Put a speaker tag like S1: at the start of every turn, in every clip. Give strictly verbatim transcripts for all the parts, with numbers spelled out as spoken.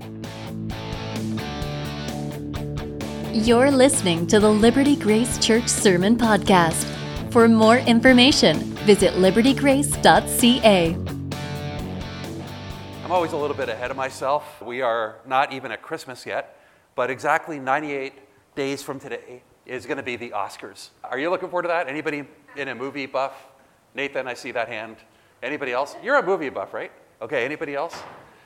S1: You're listening to the Liberty Grace Church Sermon Podcast. For more information, visit liberty grace dot c a.
S2: I'm always a little bit ahead of myself. We are not even at Christmas yet, but exactly ninety-eight days from today is going to be the Oscars. Are you looking forward to that? Anybody in a movie buff? Nathan, I see that hand. Anybody else? You're a movie buff, right? Okay, anybody else?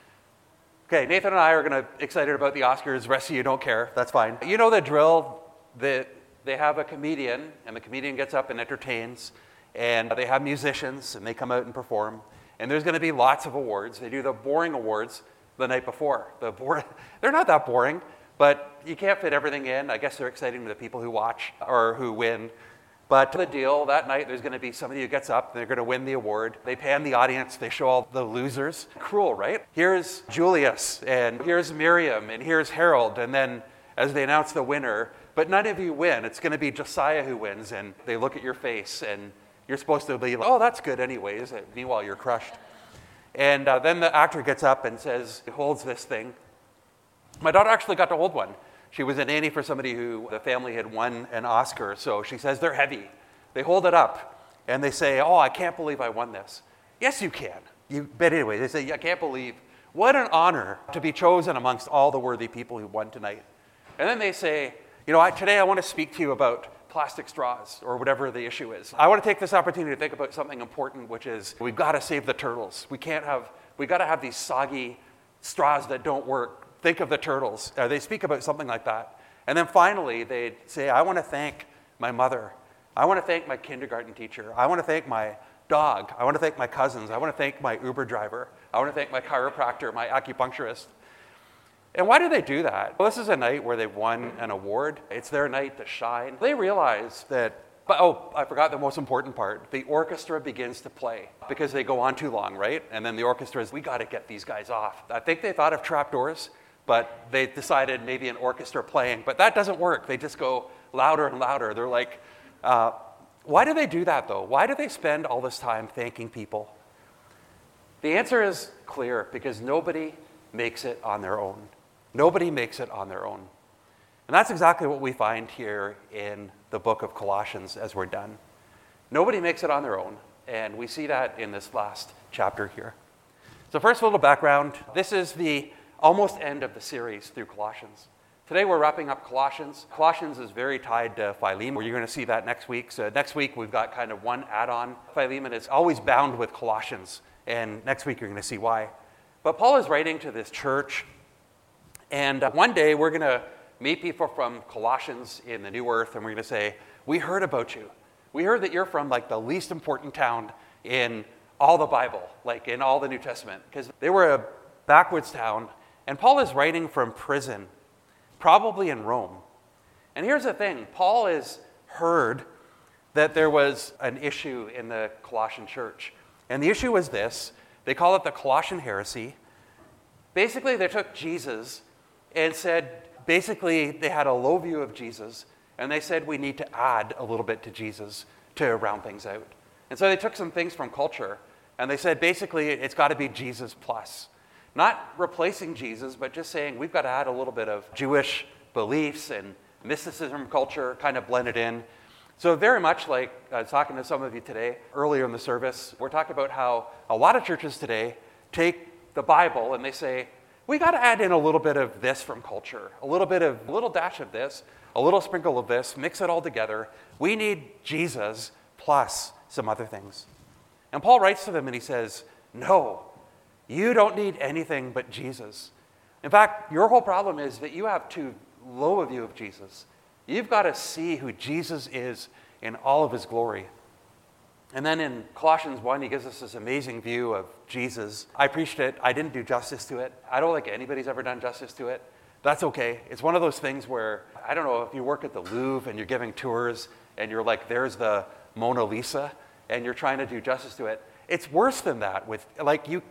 S2: Okay, Nathan and I are going to excited about the Oscars. The rest of you don't care. That's fine. You know the drill. The, they have a comedian, and the comedian gets up and entertains, and they have musicians, and they come out and perform. And there's going to be lots of awards. They do the boring awards the night before. The boring, they're not that boring, but you can't fit everything in. I guess they're exciting to the people who watch or who win. But the deal, that night there's going to be somebody who gets up and they're going to win the award. They pan the audience, they show all the losers. Cruel, right? Here's Julius, and here's Miriam, and here's Harold. And then as they announce the winner, but none of you win. It's going to be Josiah who wins. And they look at your face, and you're supposed to be like, oh, that's good anyways. Meanwhile, you're crushed. And uh, then the actor gets up and says, he holds this thing. My daughter actually got to hold one. She was a nanny for somebody who the family had won an Oscar, so she says they're heavy. They hold it up, and they say, oh, I can't believe I won this. Yes, you can. You, but anyway, they say, I can't believe. What an honor to be chosen amongst all the worthy people who won tonight. And then they say, you know, I, today I want to speak to you about plastic straws or whatever the issue is. I want to take this opportunity to think about something important, which is we've got to save the turtles. We can't have, we've got to have these soggy straws that don't work. Think of the turtles. Uh, they speak about something like that. And then finally, they say, I want to thank my mother. I want to thank my kindergarten teacher. I want to thank my dog. I want to thank my cousins. I want to thank my Uber driver. I want to thank my chiropractor, my acupuncturist. And why do they do that? Well, this is a night where they've won an award. It's their night to shine. They realize that, but oh, I forgot the most important part. The orchestra begins to play because they go on too long, right? And then the orchestra is, we got to get these guys off. I think they thought of trapdoors, but they decided maybe an orchestra playing. But that doesn't work. They just go louder and louder. They're like, uh, why do they do that, though? Why do they spend all this time thanking people? The answer is clear, because nobody makes it on their own. Nobody makes it on their own. And that's exactly what we find here in the book of Colossians as we're done. Nobody makes it on their own, and we see that in this last chapter here. So first, a little background. This is the almost end of the series through Colossians. Today we're wrapping up Colossians. Colossians is very tied to Philemon. You're going to see that next week. So next week we've got kind of one add-on. Philemon is always bound with Colossians, and next week you're going to see why. But Paul is writing to this church, and uh, one day we're going to meet people from Colossians in the New Earth, and we're going to say, we heard about you. We heard that you're from like the least important town in all the Bible, like in all the New Testament, because they were a backwoods town. And Paul is writing from prison, probably in Rome. And here's the thing. Paul has heard that there was an issue in the Colossian church. And the issue was this. They call it the Colossian heresy. Basically, they took Jesus and said, basically, they had a low view of Jesus. And they said, we need to add a little bit to Jesus to round things out. And so they took some things from culture. And they said, basically, it's got to be Jesus plus. Not replacing Jesus, but just saying we've got to add a little bit of Jewish beliefs and mysticism culture kind of blended in. So very much like I was talking to some of you today, earlier in the service, we're talking about how a lot of churches today take the Bible and they say, we got to add in a little bit of this from culture, a little bit of, a little dash of this, a little sprinkle of this, mix it all together. We need Jesus plus some other things. And Paul writes to them and he says, no. You don't need anything but Jesus. In fact, your whole problem is that you have too low a view of Jesus. You've got to see who Jesus is in all of his glory. And then in Colossians one, he gives us this amazing view of Jesus. I preached it. I didn't do justice to it. I don't think anybody's ever done justice to it. That's okay. It's one of those things where, I don't know, if you work at the Louvre and you're giving tours and you're like, there's the Mona Lisa, and you're trying to do justice to it. It's worse than that. With like you,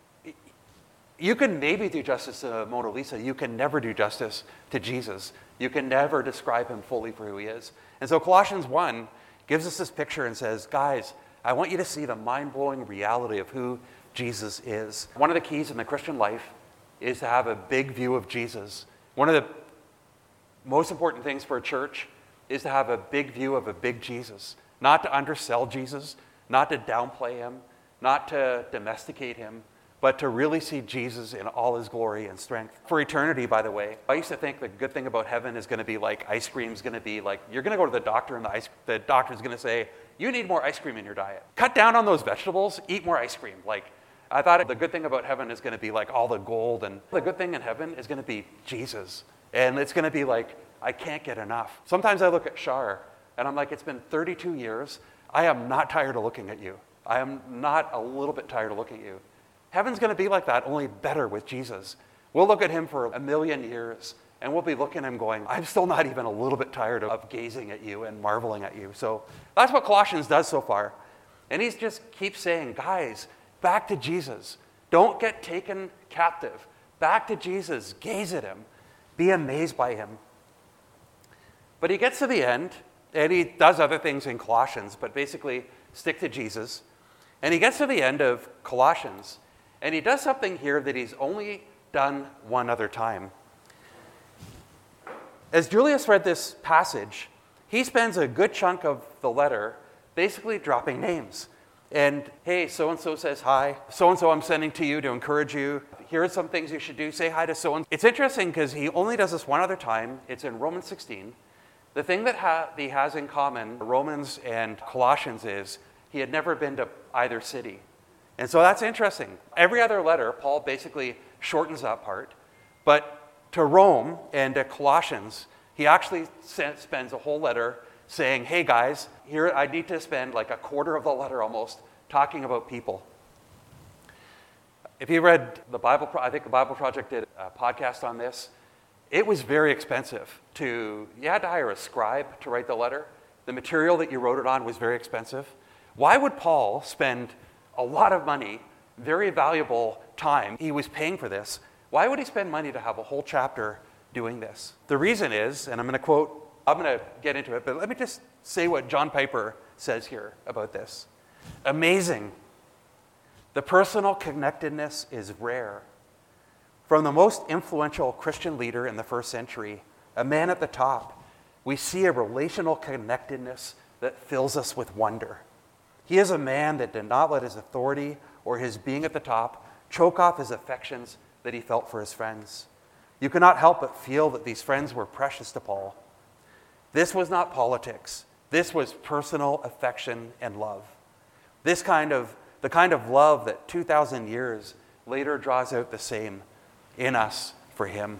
S2: you can maybe do justice to Mona Lisa. You can never do justice to Jesus. You can never describe him fully for who he is. And so Colossians one gives us this picture and says, guys, I want you to see the mind-blowing reality of who Jesus is. One of the keys in the Christian life is to have a big view of Jesus. One of the most important things for a church is to have a big view of a big Jesus. Not to undersell Jesus, not to downplay him, not to domesticate him, but to really see Jesus in all his glory and strength. For eternity, by the way, I used to think the good thing about heaven is going to be like ice cream is going to be like, you're going to go to the doctor and the, ice, the doctor's going to say, you need more ice cream in your diet. Cut down on those vegetables, eat more ice cream. Like, I thought the good thing about heaven is going to be like all the gold, and the good thing in heaven is going to be Jesus. And it's going to be like, I can't get enough. Sometimes I look at Shar and I'm like, it's been thirty-two years. I am not tired of looking at you. I am not a little bit tired of looking at you. Heaven's going to be like that, only better with Jesus. We'll look at him for a million years, and we'll be looking at him going, I'm still not even a little bit tired of gazing at you and marveling at you. So that's what Colossians does so far. And he just keeps saying, guys, back to Jesus. Don't get taken captive. Back to Jesus. Gaze at him. Be amazed by him. But he gets to the end, and he does other things in Colossians, but basically stick to Jesus. And he gets to the end of Colossians, and he does something here that he's only done one other time. As Julius read this passage, he spends a good chunk of the letter basically dropping names. And, hey, so-and-so says hi. So-and-so I'm sending to you to encourage you. Here are some things you should do. Say hi to so-and-so. It's interesting because he only does this one other time. It's in Romans sixteen. The thing that ha- he has in common, Romans and Colossians, is he had never been to either city. And so that's interesting. Every other letter, Paul basically shortens that part. But to Rome and to Colossians, he actually spends a whole letter saying, hey guys, here I need to spend like a quarter of the letter almost talking about people. If you read the Bible, I think the Bible Project did a podcast on this. It was very expensive to, you had to hire a scribe to write the letter. The material that you wrote it on was very expensive. Why would Paul spend a lot of money, very valuable time? He was paying for this. Why would he spend money to have a whole chapter doing this? The reason is, and I'm going to quote, I'm going to get into it, but let me just say what John Piper says here about this. Amazing. The personal connectedness is rare. From the most influential Christian leader in the first century, a man at the top, we see a relational connectedness that fills us with wonder. He is a man that did not let his authority or his being at the top choke off his affections that he felt for his friends. You cannot help but feel that these friends were precious to Paul. This was not politics. This was personal affection and love. This kind of, the kind of love that two thousand years later draws out the same in us for him.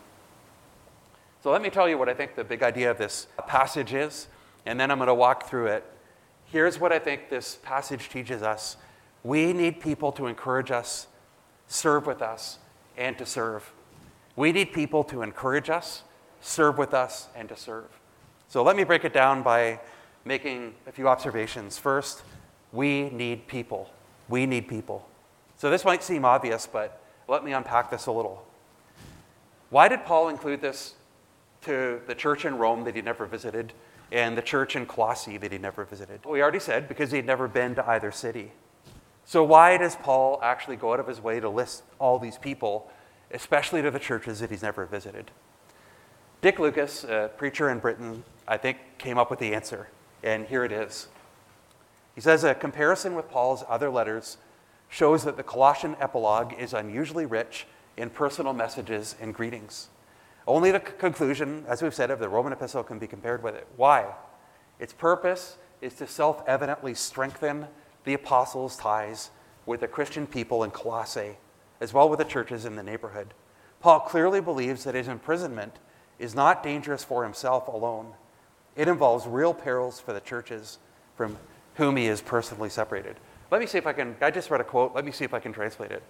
S2: So let me tell you what I think the big idea of this passage is, and then I'm going to walk through it. Here's what I think this passage teaches us. We need people to encourage us, serve with us, and to serve. We need people to encourage us, serve with us, and to serve. So let me break it down by making a few observations. First, we need people. We need people. So this might seem obvious, but let me unpack this a little. Why did Paul include this to the church in Rome that he never visited and the church in Colossae that he never visited? We already said because he'd never been to either city. So why does Paul actually go out of his way to list all these people, especially to the churches that he's never visited? Dick Lucas, a preacher in Britain, I think came up with the answer, and here it is. He says a comparison with Paul's other letters shows that the Colossian epilogue is unusually rich in personal messages and greetings. Only the c- conclusion, as we've said, of the Roman epistle can be compared with it. Why? Its purpose is to self-evidently strengthen the apostles' ties with the Christian people in Colossae, as well with the churches in the neighborhood. Paul clearly believes that his imprisonment is not dangerous for himself alone. It involves real perils for the churches from whom he is personally separated. Let me see if I can, I just read a quote, let me see if I can translate it.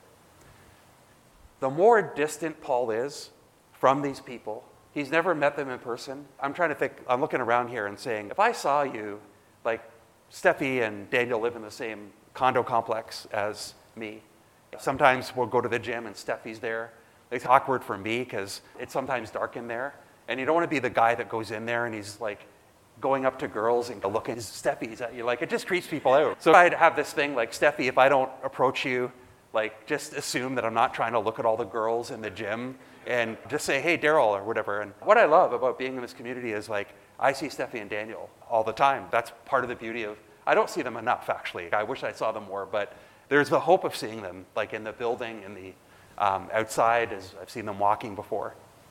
S2: The more distant Paul is from these people, he's never met them in person. I'm trying to think, I'm looking around here and saying, if I saw you, like Steffi and Daniel live in the same condo complex as me. Sometimes we'll go to the gym and Steffi's there. It's awkward for me because it's sometimes dark in there. And you don't want to be the guy that goes in there and he's like going up to girls and looking at Steffi's at you. Like, it just creeps people out. So I'd have this thing like, Steffi, if I don't approach you, like just assume that I'm not trying to look at all the girls in the gym and just say, hey, Daryl, or whatever. And what I love about being in this community is like, I see Steffi and Daniel all the time. That's part of the beauty of, I don't see them enough, actually. I wish I saw them more, but there's the hope of seeing them, like in the building, in the um, outside, as I've seen them walking before.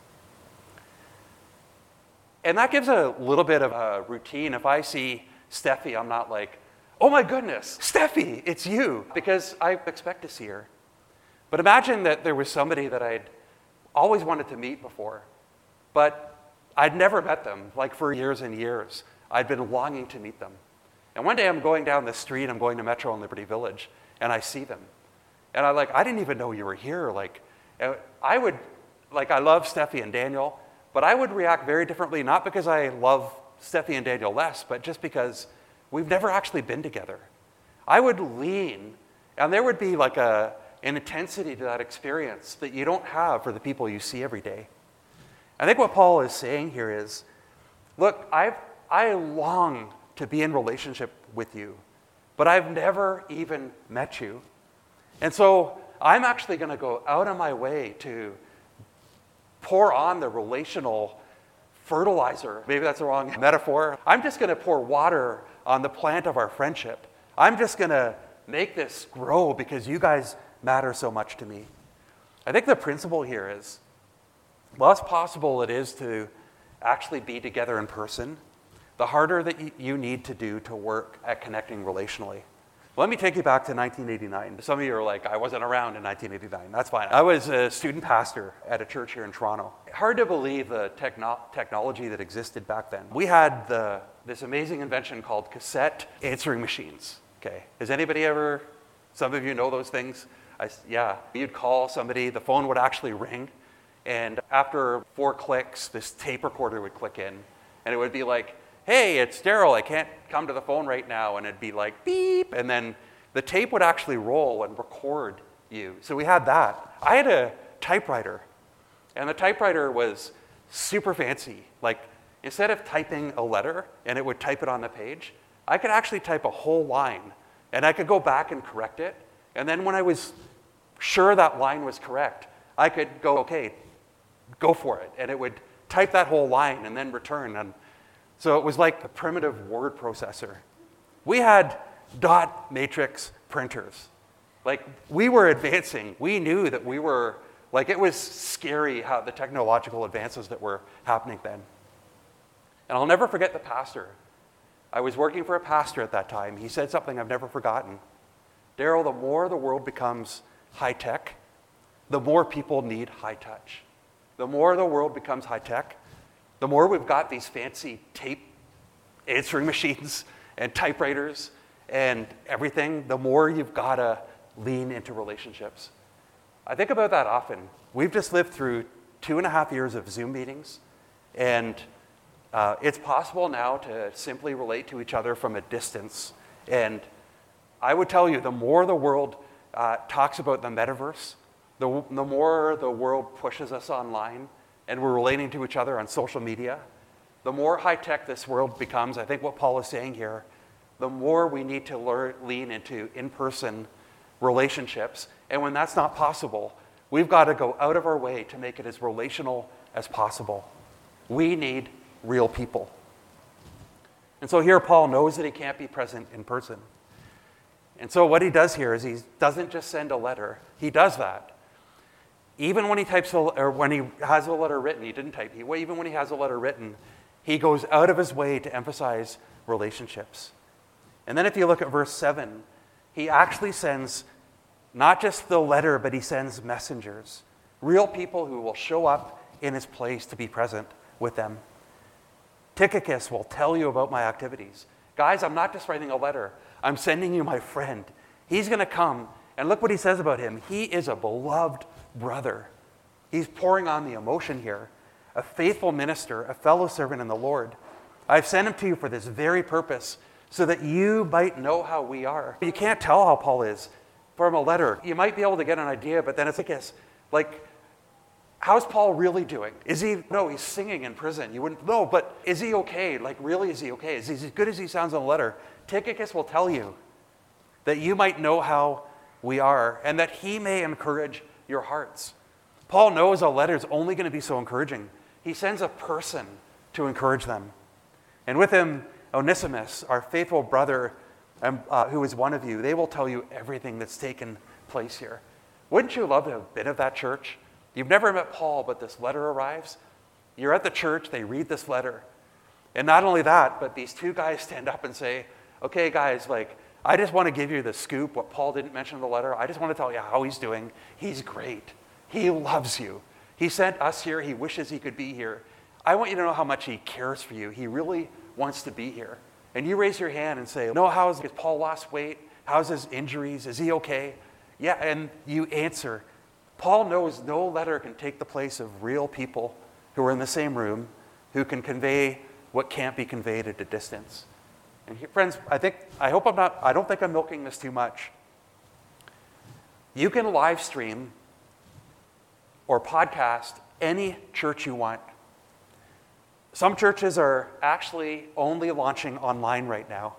S2: And that gives a little bit of a routine. If I see Steffi, I'm not like, oh my goodness, Steffi, it's you, because I expect to see her. But imagine that there was somebody that I'd always wanted to meet before, but I'd never met them, like for years and years. I'd been longing to meet them. And one day I'm going down the street, I'm going to Metro and Liberty Village, and I see them. And I'm like, I didn't even know you were here. Like, I would, like, I love Steffi and Daniel, but I would react very differently, not because I love Steffi and Daniel less, but just because we've never actually been together. I would lean, and there would be like a, an intensity to that experience that you don't have for the people you see every day. I think what Paul is saying here is, look, I've, I long to be in relationship with you, but I've never even met you. And so I'm actually going to go out of my way to pour on the relational fertilizer. Maybe that's the wrong metaphor. I'm just going to pour water on the plant of our friendship. I'm just going to make this grow because you guys matter so much to me. I think the principle here is, the less possible it is to actually be together in person, the harder that you need to do to work at connecting relationally. Let me take you back to nineteen eighty-nine. Some of you are like, I wasn't around in nineteen eighty-nine. That's fine. I was a student pastor at a church here in Toronto. Hard to believe the techno- technology that existed back then. We had the, this amazing invention called cassette answering machines. Okay, has anybody ever, some of you know those things? I, yeah, you'd call somebody, the phone would actually ring, and after four clicks, this tape recorder would click in, and it would be like, hey, it's Daryl, I can't come to the phone right now, and it'd be like, beep, and then the tape would actually roll and record you. So we had that. I had a typewriter, and the typewriter was super fancy. Like, instead of typing a letter, and it would type it on the page, I could actually type a whole line, and I could go back and correct it, and then when I was sure that line was correct, I could go, okay, go for it, and it would type that whole line and then return, and so it was like a primitive word processor. We had dot matrix printers. Like, we were advancing. We knew that we were, like, it was scary how the technological advances that were happening then. And I'll never forget the pastor. I was working for a pastor at that time. He said something I've never forgotten. Daryl, the more the world becomes high-tech, the more people need high-touch. The more the world becomes high-tech, the more we've got these fancy tape answering machines and typewriters and everything, the more you've got to lean into relationships. I think about that often. We've just lived through two and a half years of Zoom meetings, and uh, it's possible now to simply relate to each other from a distance. And I would tell you, the more the world uh, talks about the metaverse, the, the more the world pushes us online, and we're relating to each other on social media, the more high-tech this world becomes. I think what Paul is saying here, the more we need to learn, lean into in-person relationships. And when that's not possible, we've got to go out of our way to make it as relational as possible. We need real people. And so here Paul knows that he can't be present in person. And so what he does here is he doesn't just send a letter. He does that. Even when he types a, or when he has a letter written, he didn't type. He, even when he has a letter written, he goes out of his way to emphasize relationships. And then if you look at verse seven, he actually sends not just the letter, but he sends messengers, real people who will show up in his place to be present with them. Tychicus will tell you about my activities. Guys, I'm not just writing a letter. I'm sending you my friend. He's going to come, and look what he says about him. He is a beloved brother. He's pouring on the emotion here. A faithful minister, a fellow servant in the Lord. I've sent him to you for this very purpose, so that you might know how we are. You can't tell how Paul is from a letter. You might be able to get an idea, but then it's like, like, how's Paul really doing? Is he, no, he's singing in prison. You wouldn't, no, but is he okay? Like, really, is he okay? Is he as good as he sounds on a letter? Tychicus will tell you that you might know how we are, and that he may encourage your hearts. Paul knows a letter is only going to be so encouraging. He sends a person to encourage them. And with him, Onesimus, our faithful brother, um, uh, who is one of you, they will tell you everything that's taken place here. Wouldn't you love to have been at that church? You've never met Paul, but this letter arrives. You're at the church, they read this letter. And not only that, but these two guys stand up and say, okay, guys, like, I just want to give you the scoop, what Paul didn't mention in the letter. I just want to tell you how he's doing. He's great. He loves you. He sent us here. He wishes he could be here. I want you to know how much he cares for you. He really wants to be here. And you raise your hand and say, no, how's has Paul lost weight? How's his injuries? Is he okay? Yeah, and you answer. Paul knows no letter can take the place of real people who are in the same room, who can convey what can't be conveyed at a distance. And here, friends, I think, I hope I'm not, I don't think I'm milking this too much. You can live stream or podcast any church you want. Some churches are actually only launching online right now.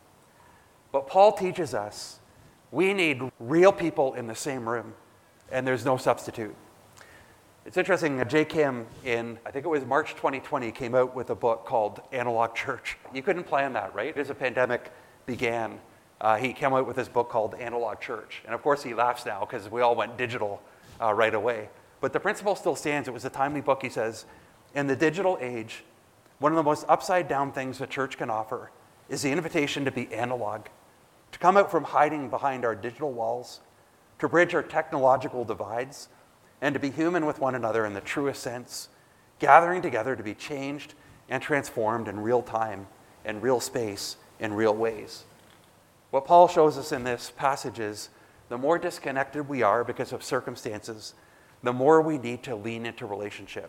S2: But Paul teaches us we need real people in the same room, and there's no substitute. It's interesting, J. Kim in, I think it was March twenty twenty, came out with a book called Analog Church. You couldn't plan that, right? As the pandemic began, uh, he came out with this book called Analog Church. And of course he laughs now because we all went digital uh, right away. But the principle still stands. It was a timely book. He says, in the digital age, one of the most upside down things a church can offer is the invitation to be analog, to come out from hiding behind our digital walls, to bridge our technological divides, and to be human with one another in the truest sense, gathering together to be changed and transformed in real time, in real space, in real ways. What Paul shows us in this passage is the more disconnected we are because of circumstances, the more we need to lean into relationship.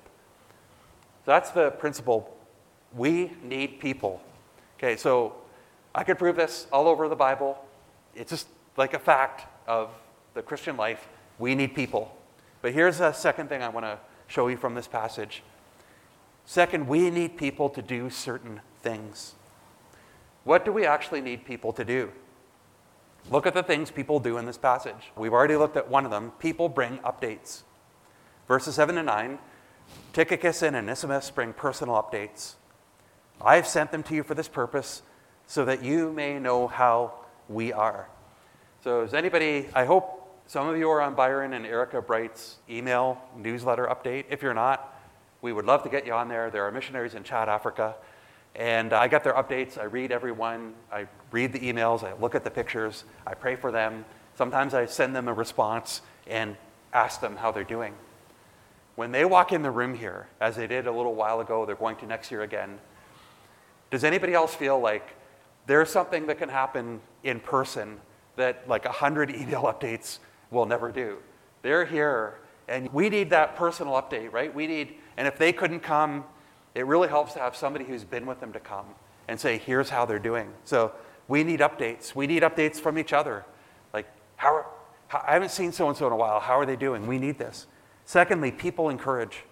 S2: So that's the principle. We need people. Okay, so I could prove this all over the Bible. It's just like a fact of the Christian life. We need people. But here's a second thing I want to show you from this passage. Second, we need people to do certain things. What do we actually need people to do? Look at the things people do in this passage. We've already looked at one of them. People bring updates. Verses seven to nine, Tychicus and Onesimus bring personal updates. I have sent them to you for this purpose, so that you may know how we are. So is anybody, I hope some of you are on Byron and Erica Bright's email newsletter update. If you're not, we would love to get you on there. There are missionaries in Chad, Africa. And I get their updates. I read every one. I read the emails. I look at the pictures. I pray for them. Sometimes I send them a response and ask them how they're doing. When they walk in the room here, as they did a little while ago, they're going to next year again, does anybody else feel like there's something that can happen in person that like a hundred email updates will never do? They're here, and we need that personal update, right? We need, and if they couldn't come, it really helps to have somebody who's been with them to come and say, here's how they're doing. So we need updates. We need updates from each other. Like, how, are, how I haven't seen so-and-so in a while. How are they doing? We need this. Secondly, people encourage.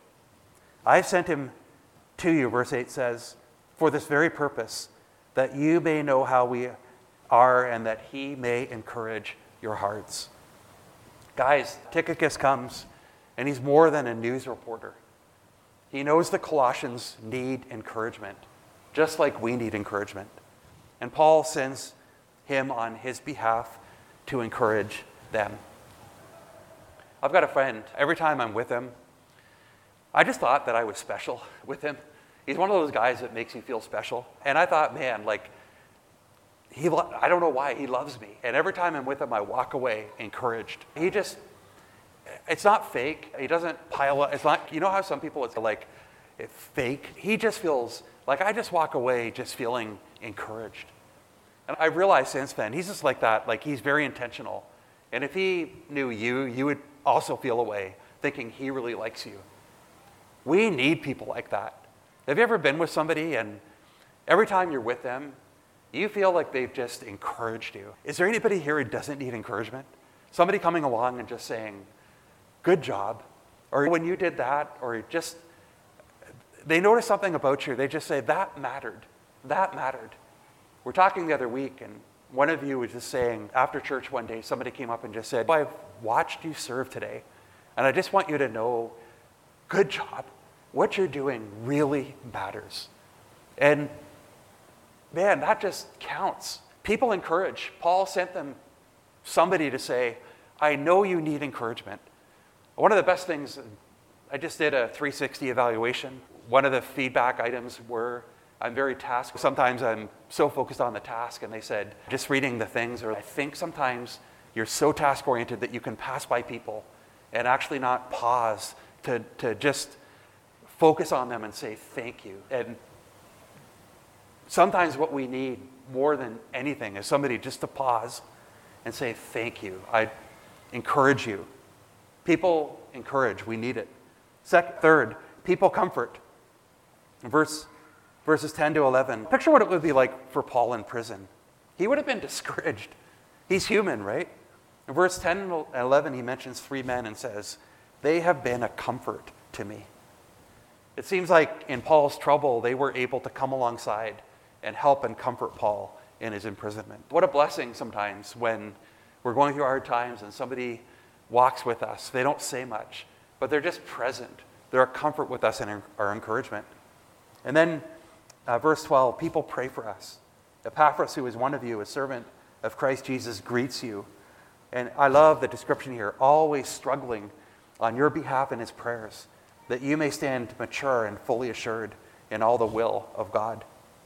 S2: I sent him to you, verse eight says, for this very purpose, that you may know how we are and that he may encourage your hearts. Guys, Tychicus comes, and he's more than a news reporter. He knows the Colossians need encouragement, just like we need encouragement. And Paul sends him on his behalf to encourage them. I've got a friend, every time I'm with him, I just thought that I was special with him. He's one of those guys that makes you feel special. And I thought, man, like, he, lo- I don't know why, he loves me. And every time I'm with him, I walk away encouraged. He just, it's not fake. He doesn't pile up. It's not, you know how some people, it's like, it's fake? He just feels, like I just walk away just feeling encouraged. And I realized since then, he's just like that, like he's very intentional. And if he knew you, you would also feel a way, thinking he really likes you. We need people like that. Have you ever been with somebody and every time you're with them, you feel like they've just encouraged you? Is there anybody here who doesn't need encouragement? Somebody coming along and just saying, good job, or when you did that, or just, they notice something about you, they just say, that mattered, that mattered. We're talking the other week, and One of you was just saying, after church one day, somebody came up and just said, I've watched you serve today, and I just want you to know, good job. What you're doing really matters. And man, that just counts. People encourage. Paul sent them somebody to say, I know you need encouragement. One of the best things, I just did a three sixty evaluation. One of the feedback items were, I'm very task. Sometimes I'm so focused on the task, and they said, just reading the things, or I think sometimes you're so task-oriented that you can pass by people and actually not pause to, to just focus on them and say thank you. And sometimes what we need more than anything is somebody just to pause and say thank you. I encourage you. People encourage. We need it. Second, third, people comfort. Verse, verses ten to eleven. Picture what it would be like for Paul in prison. He would have been discouraged. He's human, right? In verse ten and eleven, he mentions three men and says, they have been a comfort to me. It seems like in Paul's trouble, they were able to come alongside and help and comfort Paul in his imprisonment. What a blessing sometimes when we're going through hard times and somebody walks with us. They don't say much, but they're just present. They're a comfort with us and our encouragement. And then uh, verse twelve, people pray for us. Epaphras, who is one of you, a servant of Christ Jesus, greets you. And I love the description here, always struggling on your behalf in his prayers, that you may stand mature and fully assured in all the will of God.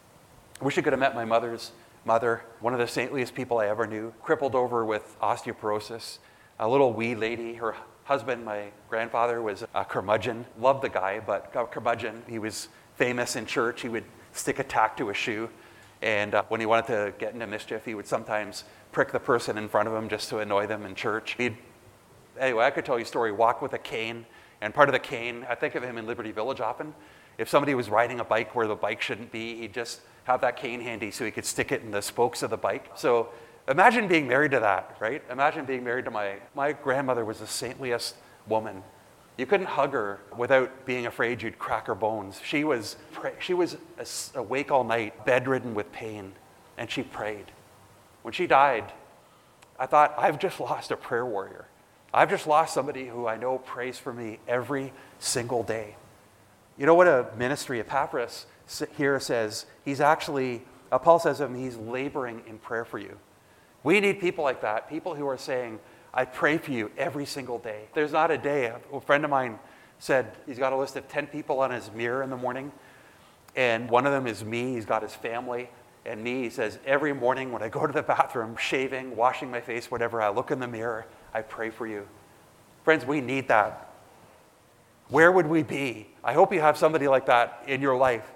S2: I wish I could have met my mother's mother, one of the saintliest people I ever knew, crippled over with osteoporosis, a little wee lady. Her husband, my grandfather, was a curmudgeon. Loved the guy, but a curmudgeon. He was famous in church. He would stick a tack to a shoe, and uh, when he wanted to get into mischief, he would sometimes prick the person in front of him just to annoy them in church. He'd, anyway, I could tell you a story, walk with a cane, and part of the cane, I think of him in Liberty Village often. If somebody was riding a bike where the bike shouldn't be, he'd just have that cane handy so he could stick it in the spokes of the bike. So imagine being married to that, right? Imagine being married to my, my grandmother was the saintliest woman. You couldn't hug her without being afraid you'd crack her bones. She was, she was awake all night, bedridden with pain, and she prayed. When she died, I thought, I've just lost a prayer warrior. I've just lost somebody who I know prays for me every single day. You know what a ministry, Epaphras here says? He's actually, uh, Paul says of him, he's laboring in prayer for you. We need people like that, people who are saying, I pray for you every single day. There's not a day. A friend of mine said he's got a list of ten people on his mirror in the morning, and one of them is me. He's got his family and me. He says, every morning when I go to the bathroom, shaving, washing my face, whatever, I look in the mirror, I pray for you. Friends, we need that. Where would we be? I hope you have somebody like that in your life.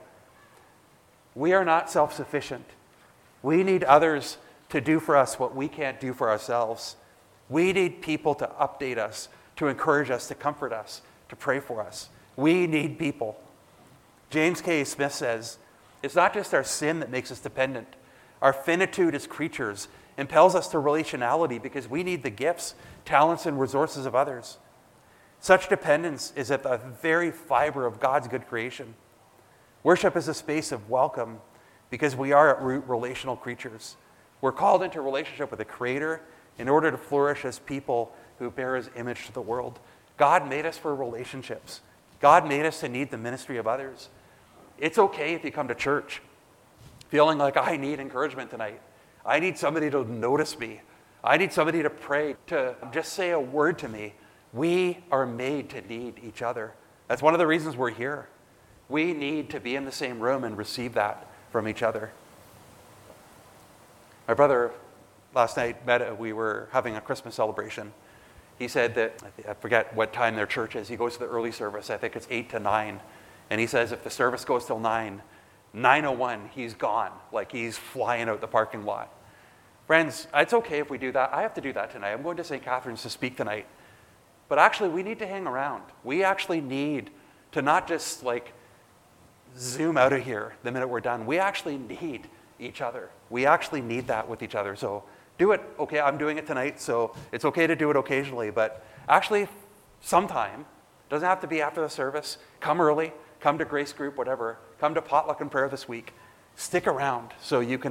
S2: We are not self-sufficient. We need others to do for us what we can't do for ourselves. We need people to update us, to encourage us, to comfort us, to pray for us. We need people. James K. Smith says, it's not just our sin that makes us dependent. Our finitude as creatures impels us to relationality because we need the gifts, talents, and resources of others. Such dependence is at the very fiber of God's good creation. Worship is a space of welcome because we are at root relational creatures. We're called into relationship with the Creator in order to flourish as people who bear his image to the world. God made us for relationships. God made us to need the ministry of others. It's okay if you come to church feeling like I need encouragement tonight. I need somebody to notice me. I need somebody to pray, to just say a word to me. We are made to need each other. That's one of the reasons we're here. We need to be in the same room and receive that from each other. My brother, last night, met, we were having a Christmas celebration. He said that, I forget what time their church is, he goes to the early service, I think it's eight to nine. And he says if the service goes till nine, nine oh one, he's gone. Like he's flying out the parking lot. Friends, it's okay if we do that. I have to do that tonight. I'm going to Saint Catherine's to speak tonight. But actually, we need to hang around. We actually need to not just like zoom out of here the minute we're done. We actually need each other. We actually need that with each other. So do it. Okay, I'm doing it tonight, so it's okay to do it occasionally. But actually, sometime, doesn't have to be after the service. Come early. Come to Grace Group, whatever. Come to Potluck and Prayer this week. Stick around so you can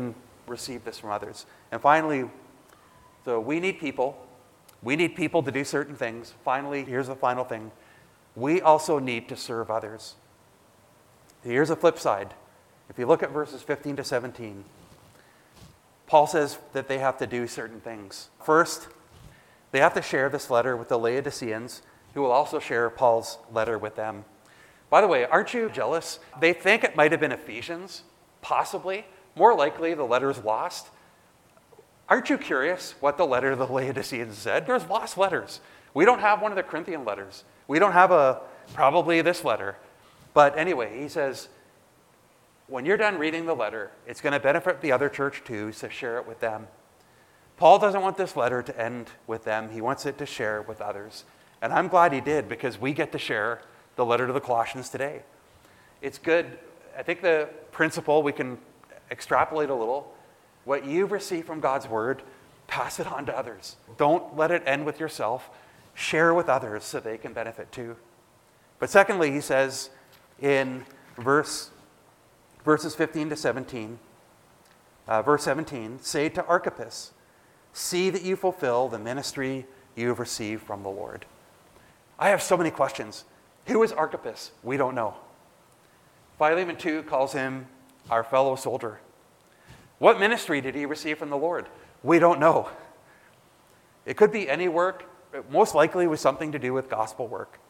S2: receive this from others. And finally, so we need people. We need people to do certain things. Finally, here's the final thing. We also need to serve others. Here's a flip side. If you look at verses fifteen to seventeen, Paul says that they have to do certain things. First, they have to share this letter with the Laodiceans, who will also share Paul's letter with them. By the way, aren't you jealous? They think it might have been Ephesians, possibly. More likely, the letter's lost. Aren't you curious what the letter to the Laodiceans said? There's lost letters. We don't have one of the Corinthian letters. We don't have a probably this letter. But anyway, he says, when you're done reading the letter, it's going to benefit the other church too, so share it with them. Paul doesn't want this letter to end with them. He wants it to share with others. And I'm glad he did, because we get to share the letter to the Colossians today. It's good. I think the principle, we can extrapolate a little. What you've received from God's word, pass it on to others. Don't let it end with yourself. Share with others so they can benefit too. But secondly, he says in verse verses fifteen to seventeen, uh, verse seventeen, say to Archippus, see that you fulfill the ministry you have received from the Lord. I have so many questions. Who is Archippus? We don't know. Philemon two calls him our fellow soldier. What ministry did he receive from the Lord? We don't know. It could be any work. It most likely was something to do with gospel work.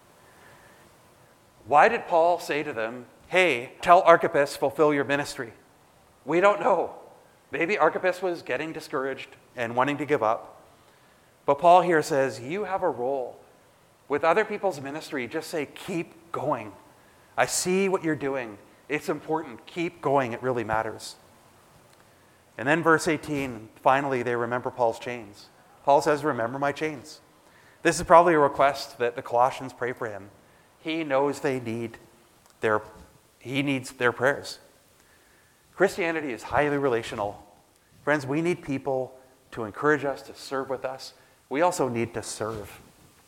S2: Why did Paul say to them, hey, tell Archippus, fulfill your ministry? We don't know. Maybe Archippus was getting discouraged and wanting to give up. But Paul here says, you have a role. With other people's ministry, just say, keep going. I see what you're doing. It's important. Keep going. It really matters. And then verse eighteen, finally, they remember Paul's chains. Paul says, remember my chains. This is probably a request that the Colossians pray for him. He knows they need their, he needs their prayers. Christianity is highly relational. Friends, we need people to encourage us, to serve with us. We also need to serve.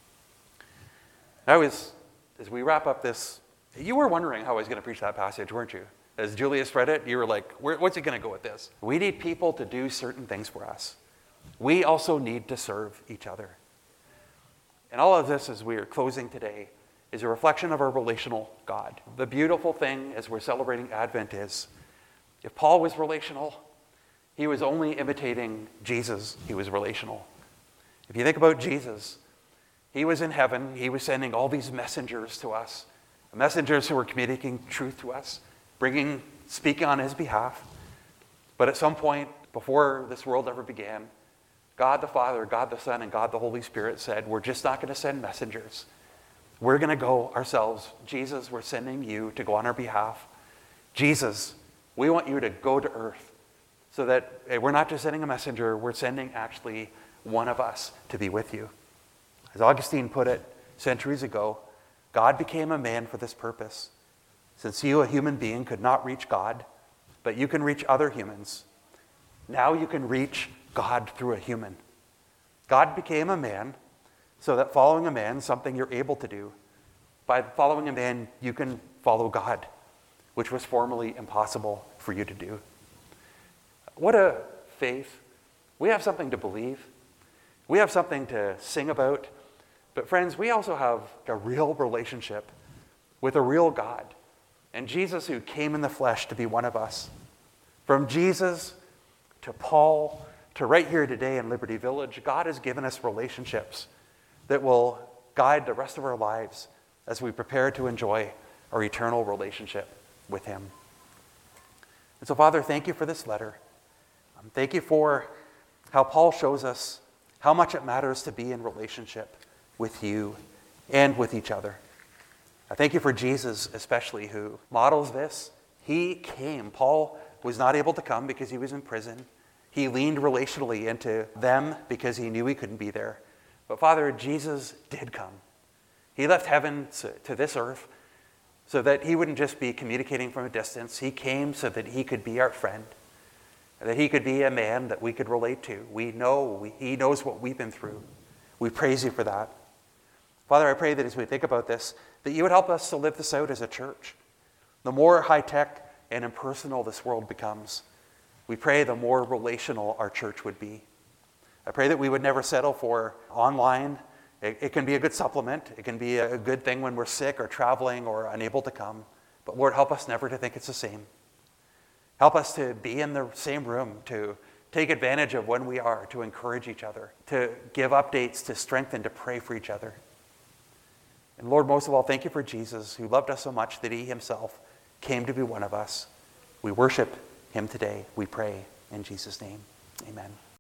S2: I was, as we wrap up this, you were wondering how I was going to preach that passage, weren't you? As Julius read it, you were like, Where, what's he going to go with this? We need people to do certain things for us. We also need to serve each other. And all of this, as we are closing today, is a reflection of our relational God. The beautiful thing as we're celebrating Advent is, if Paul was relational, he was only imitating Jesus. He was relational. If you think about Jesus, he was in heaven. He was sending all these messengers to us, messengers who were communicating truth to us, bringing, speaking on his behalf. But at some point, before this world ever began, God the Father, God the Son, and God the Holy Spirit said, we're just not going to send messengers. We're going to go ourselves. Jesus, we're sending you to go on our behalf. Jesus, we want you to go to earth so that we're not just sending a messenger, we're sending actually one of us to be with you. As Augustine put it centuries ago, God became a man for this purpose. Since you, a human being, could not reach God, but you can reach other humans, now you can reach God through a human. God became a man so that following a man is something you're able to do. By following a man, you can follow God, which was formerly impossible for you to do. What a faith. We have something to believe. We have something to sing about. But friends, we also have a real relationship with a real God. And Jesus, who came in the flesh to be one of us. From Jesus to Paul to right here today in Liberty Village, God has given us relationships that will guide the rest of our lives as we prepare to enjoy our eternal relationship with him. And so, Father, thank you for this letter. Um, thank you for how Paul shows us how much it matters to be in relationship with you and with each other. I thank you for Jesus especially, who models this. He came. Paul was not able to come because he was in prison. He leaned relationally into them because he knew he couldn't be there. But Father, Jesus did come. He left heaven to this earth so that he wouldn't just be communicating from a distance. He came so that he could be our friend, that he could be a man that we could relate to. We know, we, he knows what we've been through. We praise you for that. Father, I pray that as we think about this, that you would help us to live this out as a church. The more high-tech and impersonal this world becomes, We pray the more relational our church would be. I pray that we would never settle for online. It, it can be a good supplement. It can be a good thing when we're sick or traveling or unable to come. But Lord, help us never to think it's the same. Help us to be in the same room, to take advantage of when we are, to encourage each other, to give updates, to strengthen, to pray for each other. And Lord, most of all, thank you for Jesus, who loved us so much that he himself came to be one of us. We worship him today. We pray in Jesus' name. Amen.